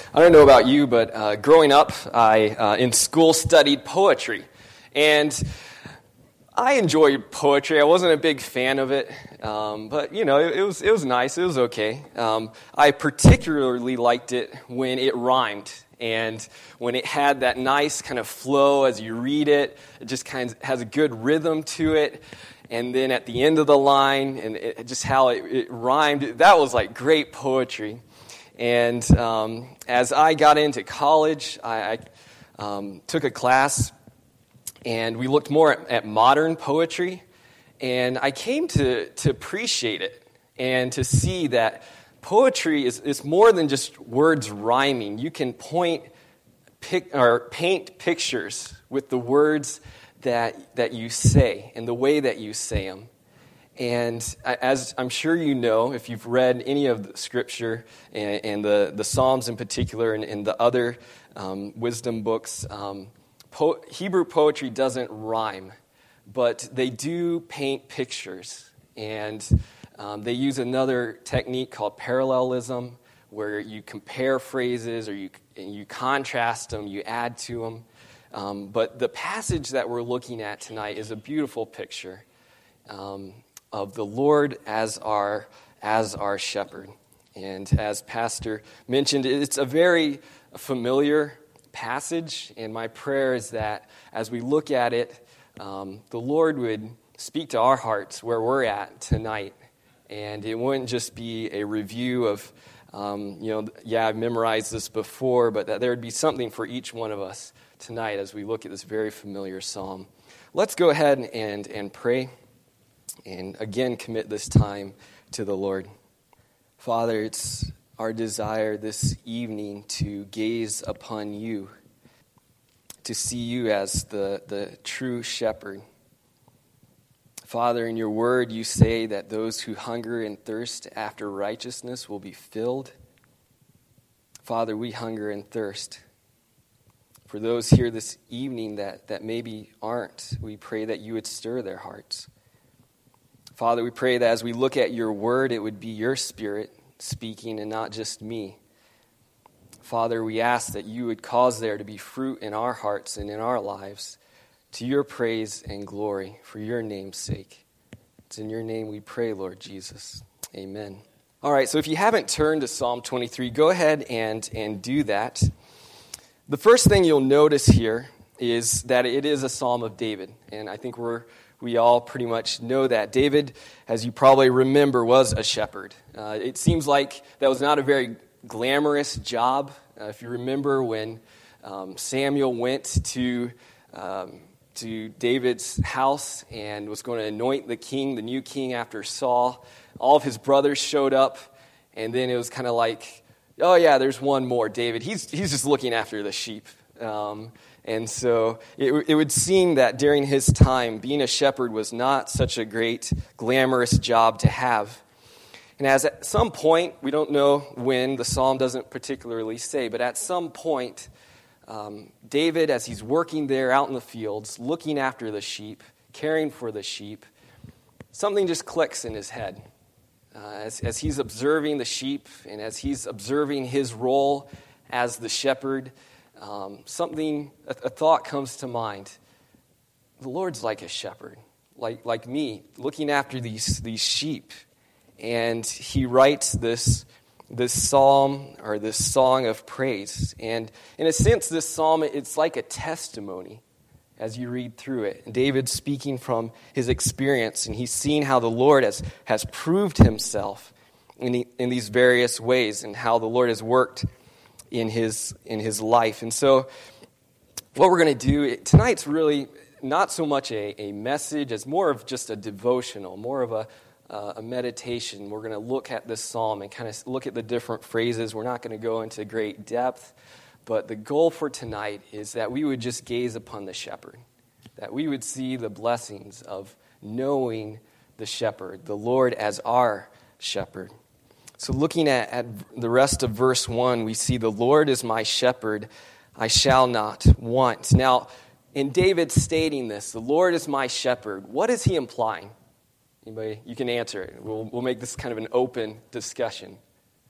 I don't know about you, but growing up, I in school studied poetry, and I enjoyed poetry. I wasn't a big fan of it, but it was nice. It was okay. I particularly liked it when it rhymed, and when it had that nice kind of flow as you read it. It just kind of has a good rhythm to it. And then at the end of the line, and just how it rhymed, that was like great poetry. And as I got into college, I took a class, and we looked more at modern poetry. And I came to appreciate it and to see that poetry is more than just words rhyming. You can paint pictures with the words that you say and the way that you say them. And as I'm sure you know, if you've read any of the Scripture and the Psalms in particular and the other wisdom books, Hebrew poetry doesn't rhyme, but they do paint pictures. And they use another technique called parallelism, where you compare phrases or you contrast them, you add to them. But the passage that we're looking at tonight is a beautiful picture of the Lord as our shepherd. And as Pastor mentioned, it's a very familiar passage, and my prayer is that as we look at it, the Lord would speak to our hearts where we're at tonight, and it wouldn't just be a review of, I've memorized this before, but that there would be something for each one of us tonight as we look at this very familiar psalm. Let's go ahead and pray, and again commit this time to the Lord. Father, it's our desire this evening to gaze upon you, to see you as the true shepherd. Father, in your word you say that those who hunger and thirst after righteousness will be filled. Father, we hunger and thirst. For those here this evening that maybe aren't, we pray that you would stir their hearts. Father, we pray that as we look at your word, it would be your Spirit speaking and not just me. Father, we ask that you would cause there to be fruit in our hearts and in our lives to your praise and glory for your name's sake. It's in your name we pray, Lord Jesus. Amen. All right, so if you haven't turned to Psalm 23, go ahead and do that. The first thing you'll notice here is that it is a Psalm of David, and I think we all pretty much know that. David, as you probably remember, was a shepherd. It seems like that was not a very glamorous job. If you remember when Samuel went to David's house and was going to anoint the new king after Saul, all of his brothers showed up, and then it was kind of like, oh yeah, there's one more, David. He's just looking after the sheep. And so it would seem that during his time, being a shepherd was not such a great, glamorous job to have. And as at some point, we don't know when, the psalm doesn't particularly say, but at some point, David, as he's working there out in the fields, looking after the sheep, caring for the sheep, something just clicks in his head. As he's observing the sheep and as he's observing his role as the shepherd, a thought comes to mind. The Lord's like a shepherd, like me, looking after these sheep. And he writes this psalm or this song of praise. And in a sense, this psalm, it's like a testimony as you read through it. And David's speaking from his experience, and he's seen how the Lord has proved himself in these various ways, and how the Lord has worked in his life. And so what we're going to do tonight's really not so much a message as more of just a devotional, more of a meditation. We're going to look at this psalm and kind of look at the different phrases. We're not going to go into great depth, but the goal for tonight is that we would just gaze upon the shepherd, that we would see the blessings of knowing the shepherd, the Lord as our shepherd. So looking at the rest of verse 1, we see the Lord is my shepherd, I shall not want. Now, in David stating this, the Lord is my shepherd, what is he implying? Anybody? You can answer it. We'll make this kind of an open discussion.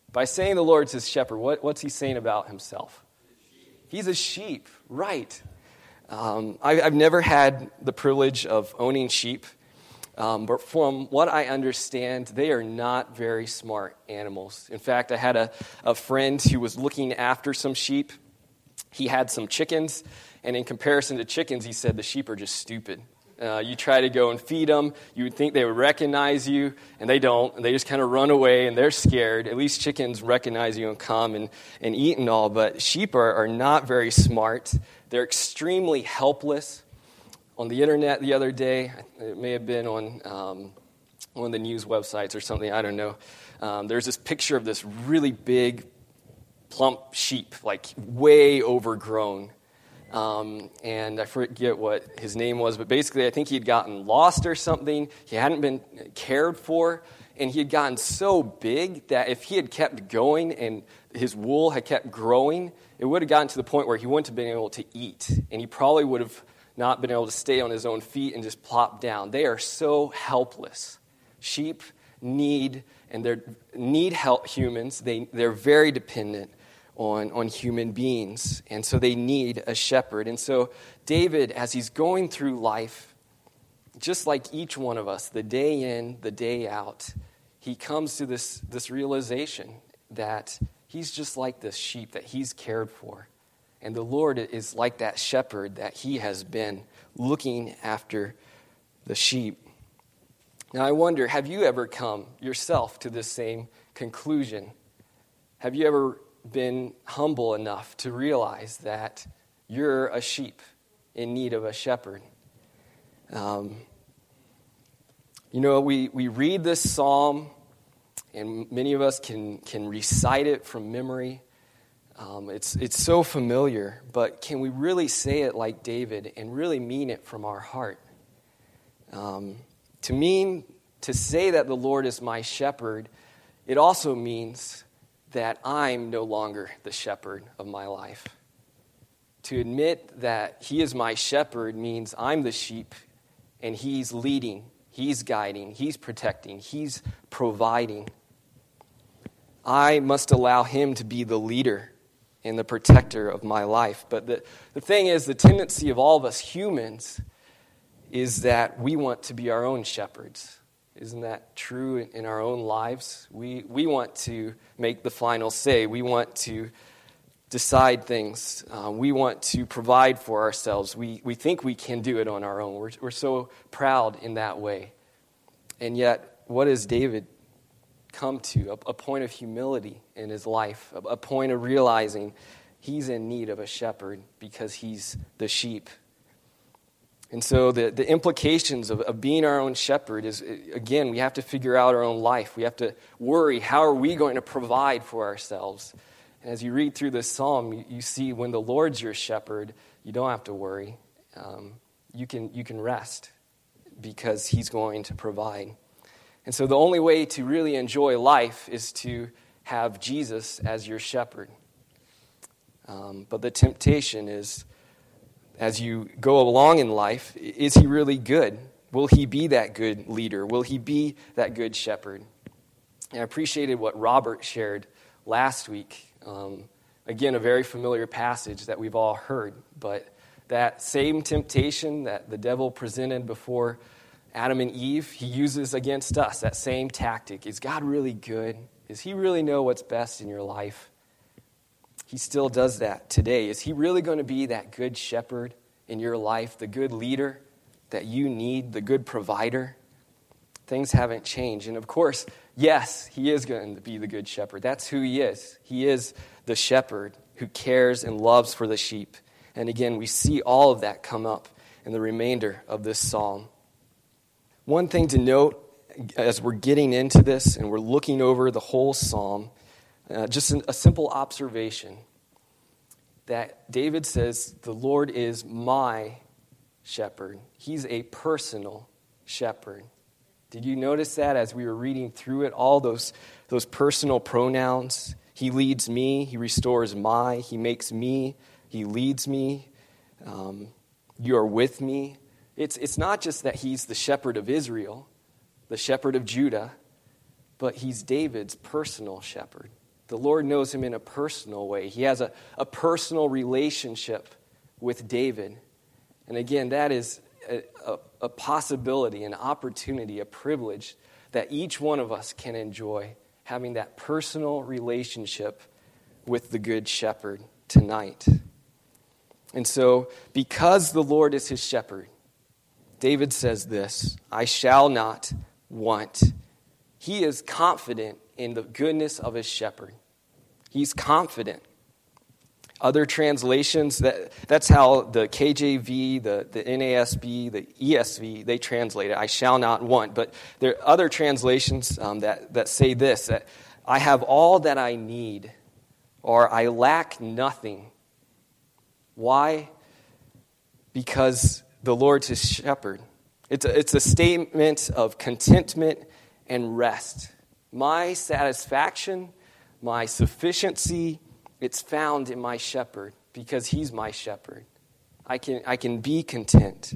By saying the Lord's his shepherd, what's he saying about himself? He's a sheep, right. I've never had the privilege of owning sheep, but from what I understand, they are not very smart animals. In fact, I had a friend who was looking after some sheep. He had some chickens, and in comparison to chickens, he said the sheep are just stupid. You try to go and feed them, you would think they would recognize you, and they don't. And they just kind of run away, and they're scared. At least chickens recognize you and come and eat and all, but sheep are not very smart. They're extremely helpless. On the internet the other day, it may have been on one of the news websites or something, I don't know. There's this picture of this really big, plump sheep, like way overgrown. And I forget what his name was, but basically I think he had gotten lost or something. He hadn't been cared for, and he had gotten so big that if he had kept going and his wool had kept growing, it would have gotten to the point where he wouldn't have been able to eat, and he probably would have not been able to stay on his own feet and just plop down. They are so helpless. Sheep need help humans. They're very dependent on human beings, and so they need a shepherd. And so David, as he's going through life, just like each one of us, the day in, the day out, he comes to this realization that he's just like this sheep that he's cared for. And the Lord is like that shepherd that he has been looking after the sheep. Now I wonder, have you ever come yourself to this same conclusion? Have you ever been humble enough to realize that you're a sheep in need of a shepherd? We read this psalm, and many of us can recite it from memory. It's so familiar, but can we really say it like David and really mean it from our heart? To say that the Lord is my shepherd, it also means that I'm no longer the shepherd of my life. To admit that he is my shepherd means I'm the sheep, and he's leading, he's guiding, he's protecting, he's providing. I must allow him to be the leader and the protector of my life. But the thing is, the tendency of all of us humans is that we want to be our own shepherds. Isn't that true in our own lives? We want to make the final say. We want to decide things. We want to provide for ourselves. We think we can do it on our own. We're so proud in that way. And yet, what does David come to? A point of humility in his life, a point of realizing he's in need of a shepherd because he's the sheep. And so the implications of being our own shepherd is, again, we have to figure out our own life. We have to worry, how are we going to provide for ourselves? And as you read through this psalm, you see when the Lord's your shepherd, you don't have to worry. You can rest because he's going to provide. And so the only way to really enjoy life is to have Jesus as your shepherd. But the temptation is, as you go along in life, is he really good? Will he be that good leader? Will he be that good shepherd? And I appreciated what Robert shared last week. Again, a very familiar passage that we've all heard. But that same temptation that the devil presented before Adam and Eve, he uses against us, that same tactic. Is God really good? Does he really know what's best in your life? He still does that today. Is he really going to be that good shepherd in your life, the good leader that you need, the good provider? Things haven't changed. And of course, yes, he is going to be the good shepherd. That's who he is. He is the shepherd who cares and loves for the sheep. And again, we see all of that come up in the remainder of this psalm. One thing to note as we're getting into this and we're looking over the whole psalm, just a simple observation that David says, the Lord is my shepherd. He's a personal shepherd. Did you notice that as we were reading through it, all those personal pronouns? He leads me, he restores my, he makes me, he leads me, you are with me. It's not just that he's the shepherd of Israel, the shepherd of Judah, but he's David's personal shepherd. The Lord knows him in a personal way. He has a personal relationship with David. And again, that is a possibility, an opportunity, a privilege that each one of us can enjoy, having that personal relationship with the Good Shepherd tonight. And so, because the Lord is his shepherd, David says this, I shall not want. He is confident in the goodness of his shepherd. He's confident. Other translations, that's how the KJV, the NASB, the ESV, they translate it, I shall not want. But there are other translations that say this, that I have all that I need, or I lack nothing. Why? Because the Lord's his shepherd. It's a statement of contentment and rest. My satisfaction, my sufficiency, it's found in my shepherd because he's my shepherd. I can be content.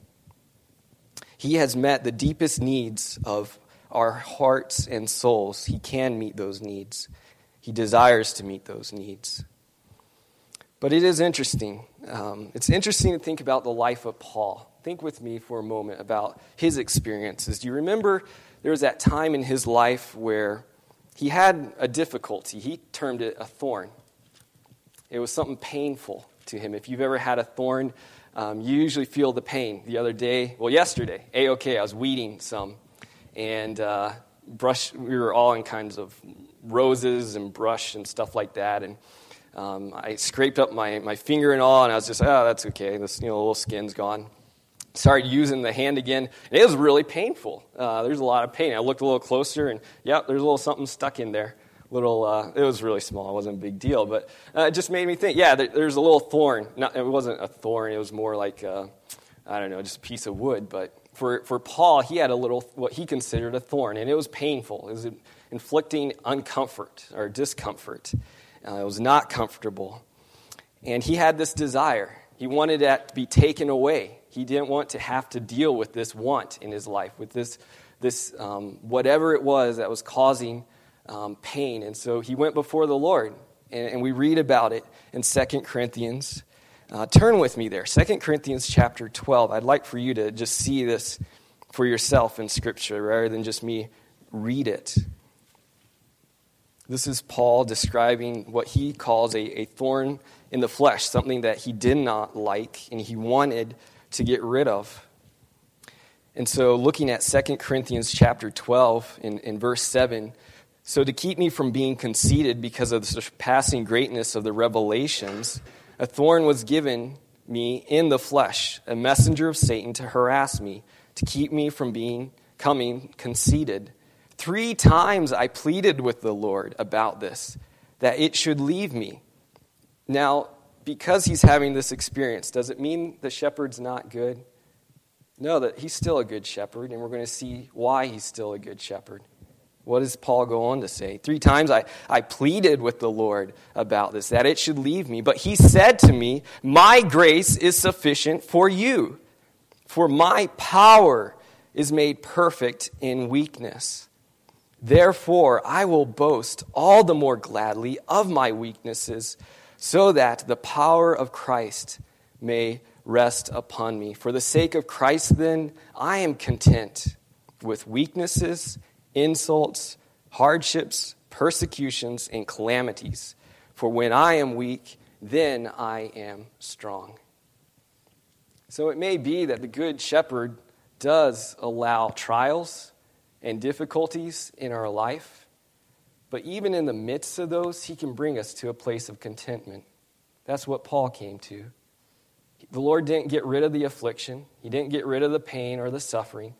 He has met the deepest needs of our hearts and souls. He can meet those needs. He desires to meet those needs. But it is interesting. It's interesting to think about the life of Paul. Think with me for a moment about his experiences. Do you remember there was that time in his life where he had a difficulty? He termed it a thorn. It was something painful to him. If you've ever had a thorn, you usually feel the pain. Yesterday, I was weeding some, and we were all in kinds of roses and brush and stuff like that, and I scraped up my finger and all, and I was just, that's okay, this little skin's gone. Started using the hand again, and it was really painful. There's a lot of pain. I looked a little closer, and there's a little something stuck in there. It was really small. It wasn't a big deal, but it just made me think, there's a little thorn. It wasn't a thorn. It was more like, just a piece of wood. But for Paul, he had what he considered a thorn, and it was painful. It was inflicting uncomfort or discomfort. It was not comfortable. And he had this desire. He wanted that to be taken away. He didn't want to have to deal with this want in his life, with this whatever it was that was causing pain. And so he went before the Lord, and we read about it in 2 Corinthians. Turn with me there, 2 Corinthians chapter 12. I'd like for you to just see this for yourself in Scripture rather than just me read it. This is Paul describing what he calls a thorn in the flesh, something that he did not like and he wanted to get rid of. And so looking at 2 Corinthians chapter 12 in verse 7, so to keep me from being conceited because of the surpassing greatness of the revelations, a thorn was given me in the flesh, a messenger of Satan to harass me, to keep me from becoming conceited. 3 times I pleaded with the Lord about this, that it should leave me. Now, because he's having this experience, does it mean the shepherd's not good? No, that he's still a good shepherd, and we're going to see why he's still a good shepherd. What does Paul go on to say? 3 times I pleaded with the Lord about this, that it should leave me. But he said to me, my grace is sufficient for you, for my power is made perfect in weakness. Therefore, I will boast all the more gladly of my weaknesses, so that the power of Christ may rest upon me. For the sake of Christ, then, I am content with weaknesses, insults, hardships, persecutions, and calamities. For when I am weak, then I am strong. So it may be that the Good Shepherd does allow trials and difficulties in our life, but even in the midst of those, he can bring us to a place of contentment. That's what Paul came to. The Lord didn't get rid of the affliction. He didn't get rid of the pain or the suffering.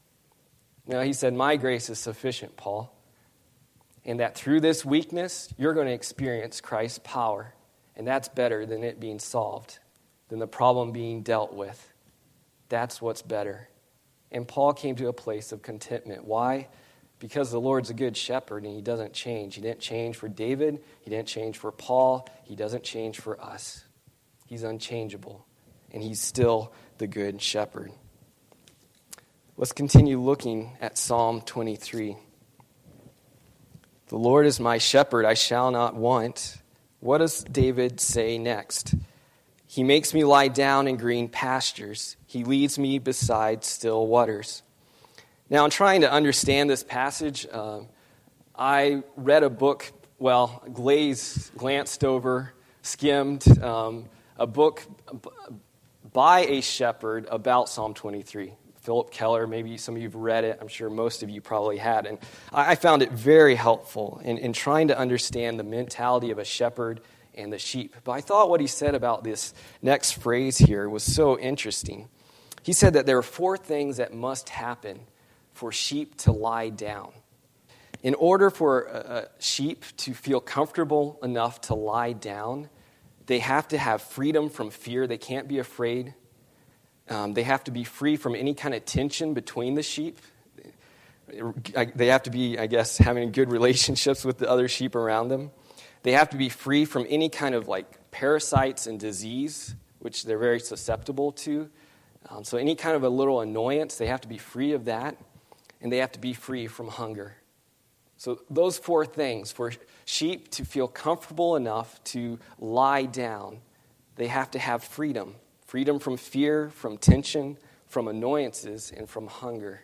No, he said, my grace is sufficient, Paul. And that through this weakness, you're going to experience Christ's power. And that's better than it being solved, than the problem being dealt with. That's what's better. And Paul came to a place of contentment. Why? Because the Lord's a good shepherd and he doesn't change. He didn't change for David. He didn't change for Paul. He doesn't change for us. He's unchangeable. And he's still the good shepherd. Let's continue looking at Psalm 23. The Lord is my shepherd, I shall not want. What does David say next? He makes me lie down in green pastures. He leads me beside still waters. Now, in trying to understand this passage, I read a book, glanced over, skimmed a book by a shepherd about Psalm 23. Philip Keller, maybe some of you have read it. I'm sure most of you probably had. And I found it very helpful in trying to understand the mentality of a shepherd and the sheep. But I thought what he said about this next phrase here was so interesting. He said that there are 4 things that must happen for sheep to lie down. In order for a sheep to feel comfortable enough to lie down, they have to have freedom from fear. They can't be afraid. They have to be free from any kind of tension between the sheep. They have to be, having good relationships with the other sheep around them. They have to be free from any kind of parasites and disease, which they're very susceptible to. So any kind of a little annoyance, they have to be free of that. And they have to be free from hunger. So those 4 things, for sheep to feel comfortable enough to lie down, they have to have freedom. Freedom from fear, from tension, from annoyances, and from hunger.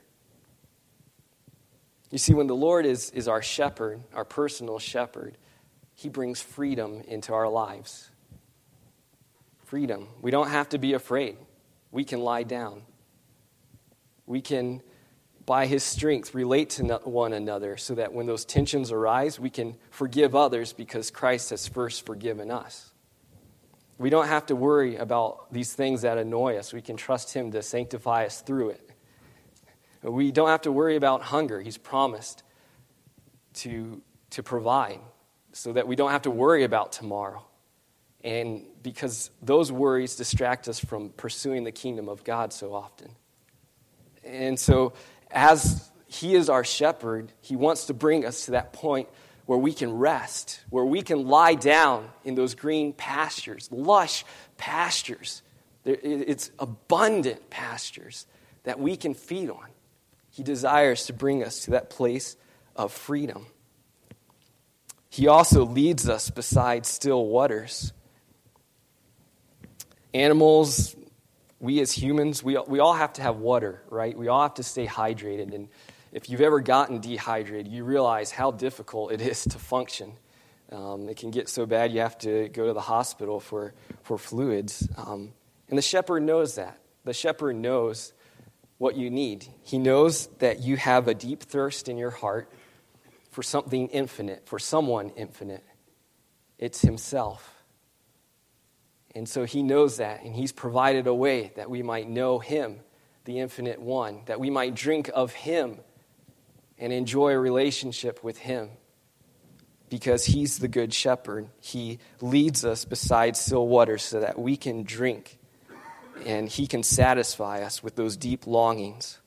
You see, when the Lord is our shepherd, our personal shepherd, he brings freedom into our lives. Freedom. We don't have to be afraid. We can lie down. We can, by his strength, relate to one another so that when those tensions arise, we can forgive others because Christ has first forgiven us. We don't have to worry about these things that annoy us. We can trust him to sanctify us through it. We don't have to worry about hunger. He's promised to provide so that we don't have to worry about tomorrow. And because those worries distract us from pursuing the kingdom of God so often. And so as he is our shepherd, he wants to bring us to that point where we can rest, where we can lie down in those green pastures, lush pastures. It's abundant pastures that we can feed on. He desires to bring us to that place of freedom. He also leads us beside still waters. Animals, we as humans, we all have to have water, right? We all have to stay hydrated. And if you've ever gotten dehydrated, you realize how difficult it is to function. It can get so bad you have to go to the hospital for fluids. And the shepherd knows that. The shepherd knows what you need. He knows that you have a deep thirst in your heart for something infinite, for someone infinite. It's himself. And so he knows that, and he's provided a way that we might know him, the infinite one, that we might drink of him and enjoy a relationship with him. Because he's the good shepherd. He leads us beside still waters so that we can drink and he can satisfy us with those deep longings.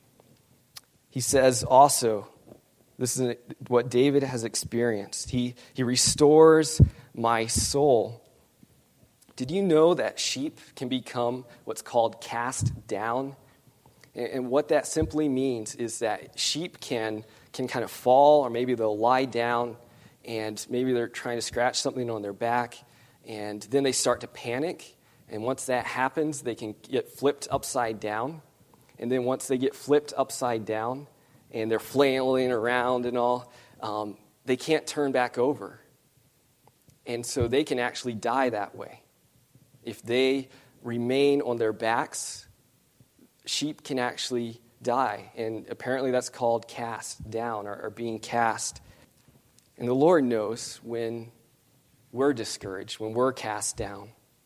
He says also, this is what David has experienced. He restores my soul. Did you know that sheep can become what's called cast down? And what that simply means is that sheep can kind of fall, or maybe they'll lie down, and maybe they're trying to scratch something on their back, and then they start to panic. And once that happens, they can get flipped upside down. And then once they get flipped upside down, and they're flailing around and all, they can't turn back over. And so they can actually die that way. If they remain on their backs, sheep can actually die. And apparently that's called cast down, or being cast. And the Lord knows when we're discouraged, when we're cast down.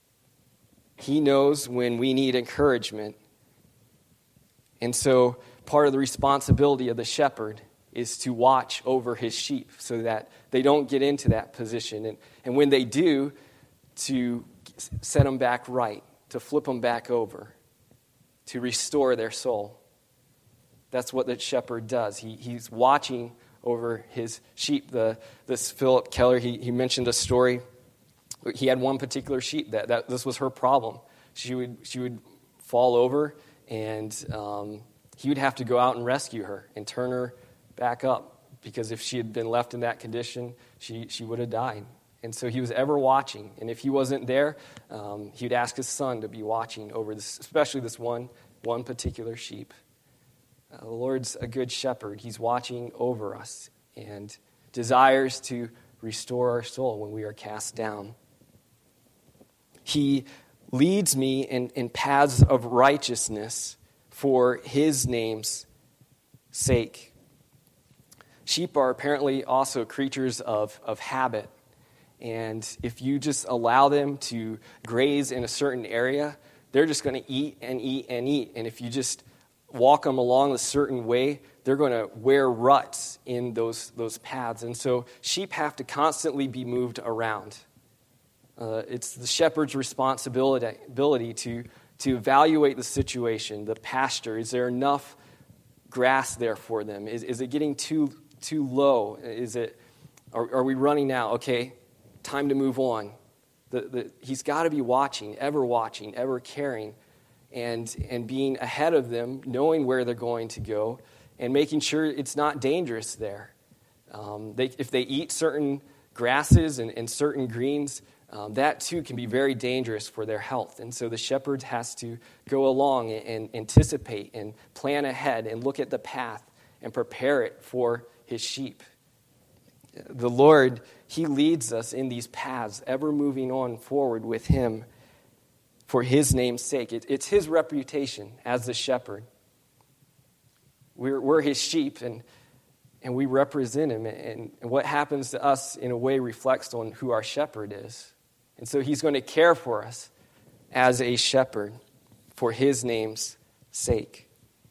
He knows when we need encouragement. And so part of the responsibility of the shepherd is to watch over his sheep so that they don't get into that position. And when they do, to set them back right, to flip them back over, to restore their soul. That's what the shepherd does. He's watching over his sheep. This Philip Keller, he mentioned a story. He had one particular sheep that this was her problem. She would fall over, and he would have to go out and rescue her and turn her back up because if she had been left in that condition, she would have died. And so he was ever watching. And if he wasn't there, he would ask his son to be watching over this, especially this one particular sheep. The Lord's a good shepherd. He's watching over us and desires to restore our soul when we are cast down. He leads me in paths of righteousness for his name's sake. Sheep are apparently also creatures of habit. And if you just allow them to graze in a certain area, they're just going to eat and eat and eat. And if you just walk them along a certain way, they're going to wear ruts in those paths. And so sheep have to constantly be moved around. It's the shepherd's responsibility to evaluate the situation, the pasture. Is there enough grass there for them? Is it getting too low? Are we running out? Okay, time to move on. He's got to be watching, ever caring, and being ahead of them, knowing where they're going to go, and making sure it's not dangerous there. If they eat certain grasses and certain greens, that too can be very dangerous for their health. And so the shepherd has to go along and anticipate and plan ahead and look at the path and prepare it for his sheep. The Lord, he leads us in these paths, ever moving on forward with him for his name's sake. It's his reputation as the shepherd. We're his sheep, and we represent him. And what happens to us, in a way, reflects on who our shepherd is. And so he's going to care for us as a shepherd for his name's sake.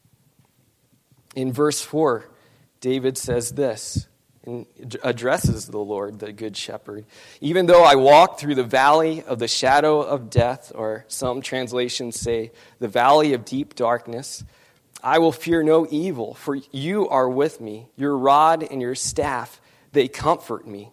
In verse 4, David says this, and addresses the Lord, the good shepherd. Even though I walk through the valley of the shadow of death, or some translations say the valley of deep darkness, I will fear no evil, for you are with me. Your rod and your staff, they comfort me.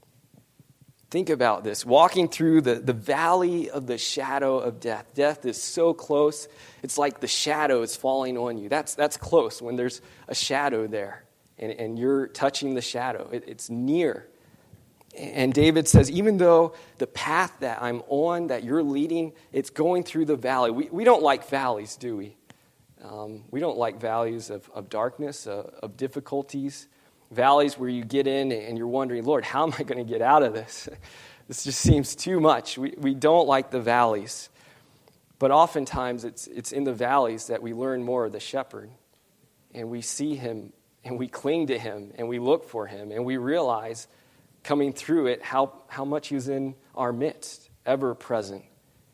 Think about this. Walking through the valley of the shadow of death. Death is so close. It's like the shadow is falling on you. That's close when there's a shadow there. And you're touching the shadow. It's near. And David says, even though the path that I'm on, that you're leading, it's going through the valley. We don't like valleys, do we? We don't like valleys of darkness, of difficulties. Valleys where you get in and you're wondering, Lord, how am I going to get out of this? This just seems too much. We don't like the valleys. But oftentimes it's in the valleys that we learn more of the shepherd. And we see him and we cling to him and we look for him. And we realize coming through it how much he's in our midst, ever present.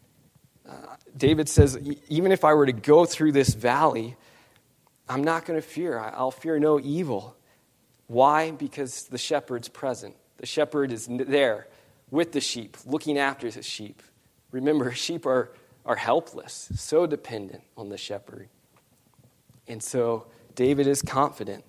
David says, even if I were to go through this valley, I'm not going to fear. I'll fear no evil. Why? Because the shepherd's present. The shepherd is there with the sheep, looking after his sheep. Remember, sheep are helpless, so dependent on the shepherd. And so David is confident.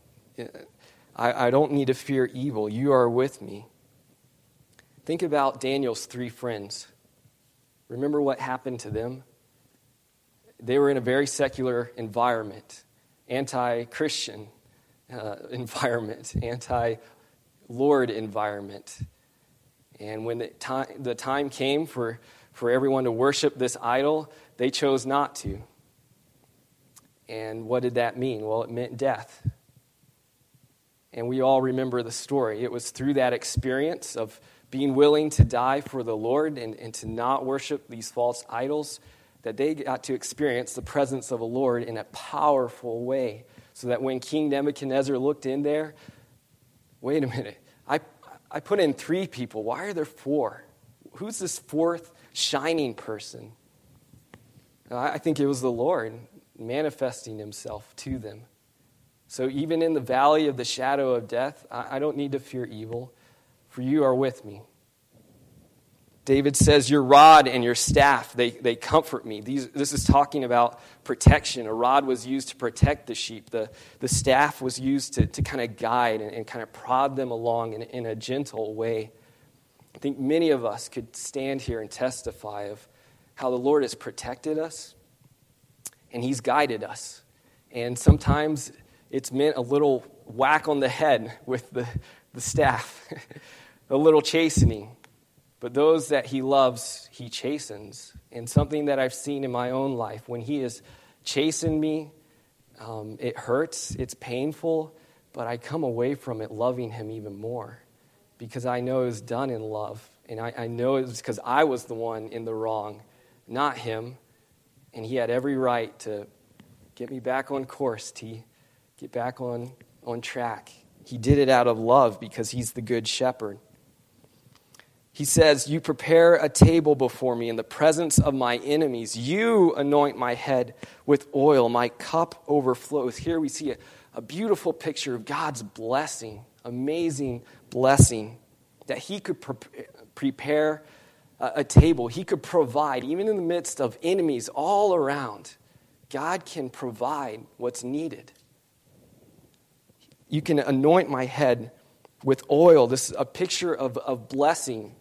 I don't need to fear evil. You are with me. Think about Daniel's 3 friends. Remember what happened to them? They were in a very secular environment, anti-Christian environment, anti-Lord environment. And when the time came for everyone to worship this idol, they chose not to. And what did that mean? Well, it meant death. And we all remember the story. It was through that experience of being willing to die for the Lord and to not worship these false idols that they got to experience the presence of a Lord in a powerful way. So that when King Nebuchadnezzar looked in there, wait a minute, I put in 3 people. Why are there 4? Who's this 4th shining person? I think it was the Lord manifesting himself to them. So even in the valley of the shadow of death, I don't need to fear evil, for you are with me. David says, your rod and your staff, they comfort me. This is talking about protection. A rod was used to protect the sheep. The staff was used to kind of guide and kind of prod them along in a gentle way. I think many of us could stand here and testify of how the Lord has protected us and he's guided us. And sometimes it's meant a little whack on the head with the staff, a little chastening. But those that he loves, he chastens. And something that I've seen in my own life, when he has chastened me, it hurts, it's painful, but I come away from it loving him even more because I know it was done in love. And I know it was because I was the one in the wrong, not him. And he had every right to get me back on course, get back on track. He did it out of love because he's the good shepherd. He says, you prepare a table before me in the presence of my enemies. You anoint my head with oil. My cup overflows. Here we see a beautiful picture of God's blessing, amazing blessing, that he could prepare a table. He could provide, even in the midst of enemies all around. God can provide what's needed. You can anoint my head with oil. This is a picture of blessing.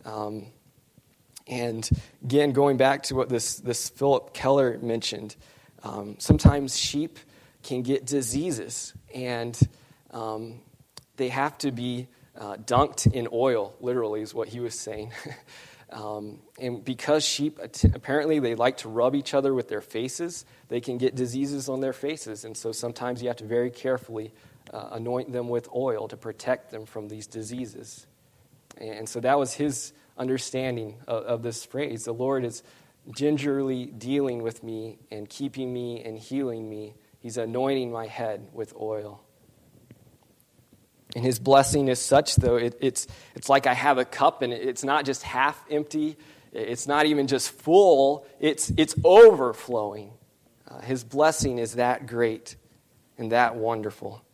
And again, going back to what this Philip Keller mentioned, sometimes sheep can get diseases, and they have to be dunked in oil, literally is what he was saying. And because sheep, apparently they like to rub each other with their faces, they can get diseases on their faces. And so sometimes you have to very carefully anoint them with oil to protect them from these diseases. And so that was his understanding of this phrase. The Lord is gingerly dealing with me and keeping me and healing me. He's anointing my head with oil. And his blessing is such, though, it's like I have a cup, and it's not just half empty. It's not even just full. It's overflowing. His blessing is that great and that wonderful.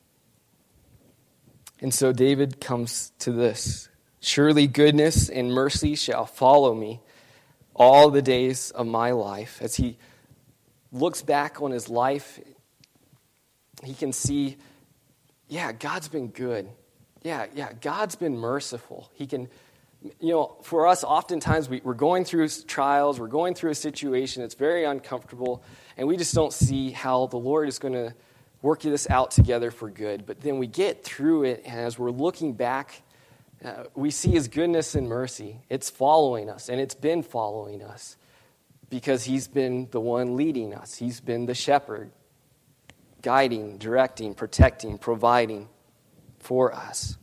And so David comes to this. Surely goodness and mercy shall follow me all the days of my life. As he looks back on his life, he can see, God's been good. God's been merciful. He can, for us, oftentimes we're going through trials, we're going through a situation that's very uncomfortable, and we just don't see how the Lord is going to work this out together for good. But then we get through it, and as we're looking back, we see his goodness and mercy. It's following us, and it's been following us because he's been the one leading us. He's been the shepherd, guiding, directing, protecting, providing for us.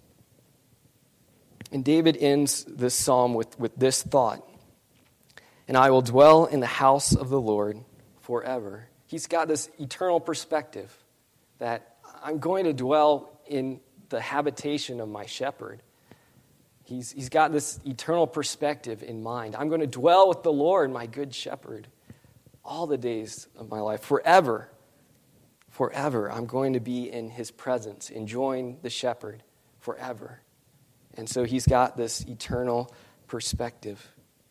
And David ends this psalm with this thought, and I will dwell in the house of the Lord forever. He's got this eternal perspective that I'm going to dwell in the habitation of my shepherd. He's got this eternal perspective in mind. I'm going to dwell with the Lord, my good shepherd, all the days of my life, forever. Forever, I'm going to be in his presence, enjoying the shepherd forever. And so he's got this eternal perspective.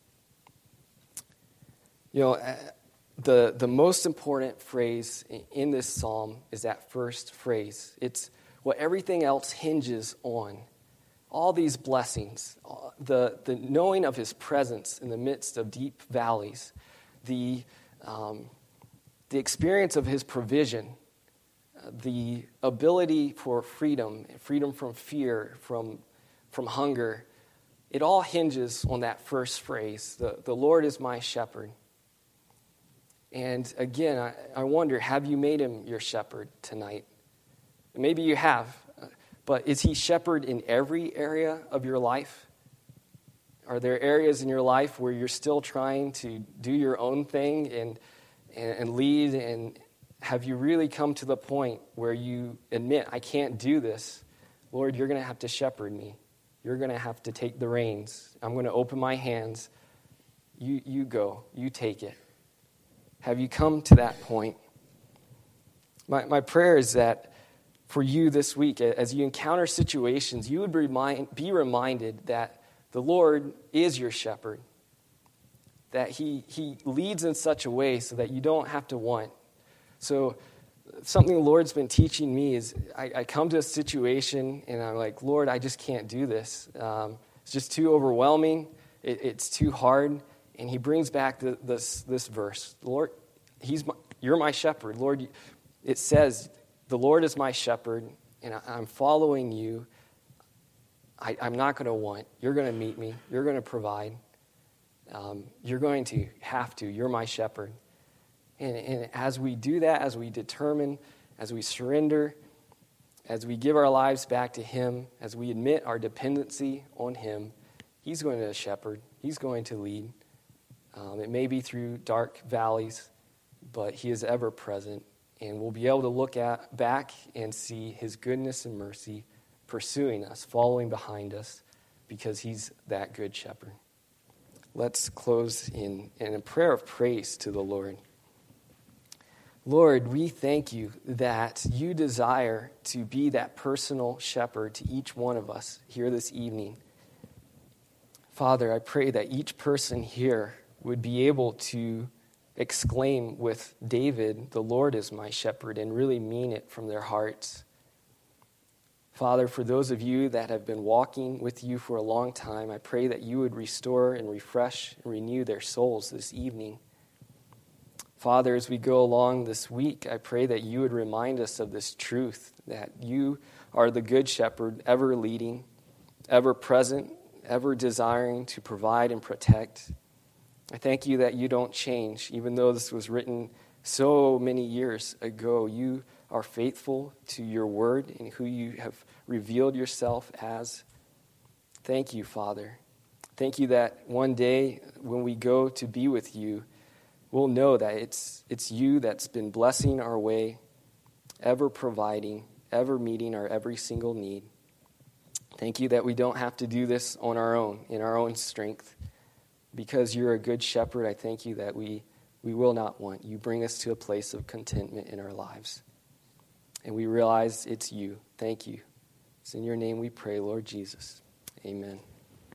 The most important phrase in this psalm is that first phrase. It's what everything else hinges on. All these blessings, the knowing of his presence in the midst of deep valleys, the experience of his provision, the ability for freedom from fear, from hunger, it all hinges on that first phrase, the Lord is my shepherd. And again, I wonder, have you made him your shepherd tonight? Maybe you have. But is he shepherd in every area of your life? Are there areas in your life where you're still trying to do your own thing and lead? And have you really come to the point where you admit, I can't do this? Lord, you're going to have to shepherd me. You're going to have to take the reins. I'm going to open my hands. You go. You take it. Have you come to that point? My prayer is that for you this week, as you encounter situations, you would be reminded that the Lord is your shepherd, that he leads in such a way so that you don't have to want. So something the Lord's been teaching me is I come to a situation and I'm like, Lord, I just can't do this. It's just too overwhelming. It's too hard. And he brings back this verse. Lord, you're my shepherd. Lord, it says, the Lord is my shepherd, and I'm following you, I'm not going to want. You're going to meet me. You're going to provide. You're going to have to. You're my shepherd. And as we do that, as we determine, as we surrender, as we give our lives back to him, as we admit our dependency on him, he's going to shepherd. He's going to lead. It may be through dark valleys, but he is ever present. And we'll be able to look back and see his goodness and mercy pursuing us, following behind us, because he's that good shepherd. Let's close in a prayer of praise to the Lord. Lord, we thank you that you desire to be that personal shepherd to each one of us here this evening. Father, I pray that each person here would be able to exclaim with David, "The Lord is my shepherd," and really mean it from their hearts. Father, for those of you that have been walking with you for a long time, I pray that you would restore and refresh and renew their souls this evening. Father, as we go along this week, I pray that you would remind us of this truth, that you are the good shepherd, ever leading, ever present, ever desiring to provide and protect. I thank you that you don't change. Even though this was written so many years ago, you are faithful to your word and who you have revealed yourself as. Thank you, Father. Thank you that one day when we go to be with you, we'll know that it's you that's been blessing our way, ever providing, ever meeting our every single need. Thank you that we don't have to do this on our own, in our own strength. Because you're a good shepherd, I thank you that we will not want. You bring us to a place of contentment in our lives. And we realize it's you. Thank you. It's in your name we pray, Lord Jesus. Amen.